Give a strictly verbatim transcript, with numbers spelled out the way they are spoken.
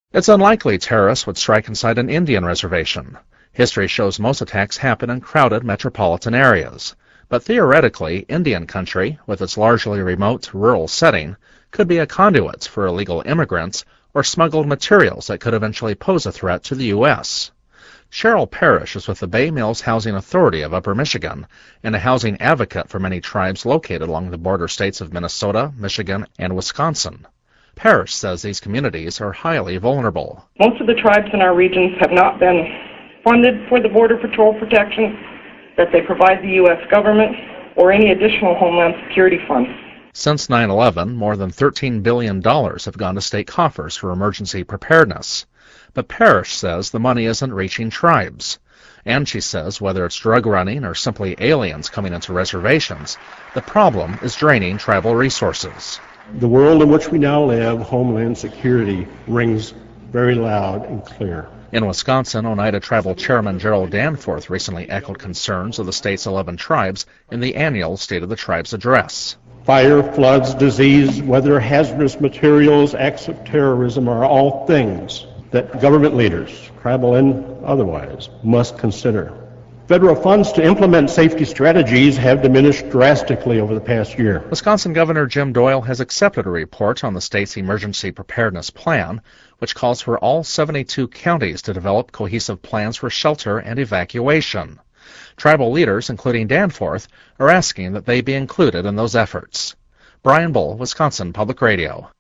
It's unlikely terrorists would strike inside an Indian reservation. History shows most attacks happen in crowded metropolitan areas. But theoretically, Indian country, with its largely remote, rural setting, could be a conduit for illegal immigrants or smuggled materials that could eventually pose a threat to the U S Cheryl Parrish is with the Bay Mills Housing Authority of Upper Michigan and a housing advocate for many tribes located along the border states of Minnesota, Michigan, and Wisconsin. Parrish says these communities are highly vulnerable. Most of the tribes in our regions have not been funded for the Border Patrol protection that they provide the U S government or any additional Homeland Security funds. Since nine eleven, more than thirteen billion dollars have gone to state coffers for emergency preparedness. But Parrish says the money isn't reaching tribes. And she says whether it's drug running or simply aliens coming into reservations, the problem is draining tribal resources. The world in which we now live, Homeland Security rings very loud and clear. In Wisconsin, Oneida Tribal Chairman Gerald Danforth recently echoed concerns of the state's eleven tribes in the annual State of the Tribes address. Fire, floods, disease, weather, hazardous materials, acts of terrorism are all things that government leaders, tribal and otherwise, must consider. Federal funds to implement safety strategies have diminished drastically over the past year. Wisconsin Governor Jim Doyle has accepted a report on the state's emergency preparedness plan, which calls for all seventy-two counties to develop cohesive plans for shelter and evacuation. Tribal leaders, including Danforth, are asking that they be included in those efforts. Brian Bull, Wisconsin Public Radio.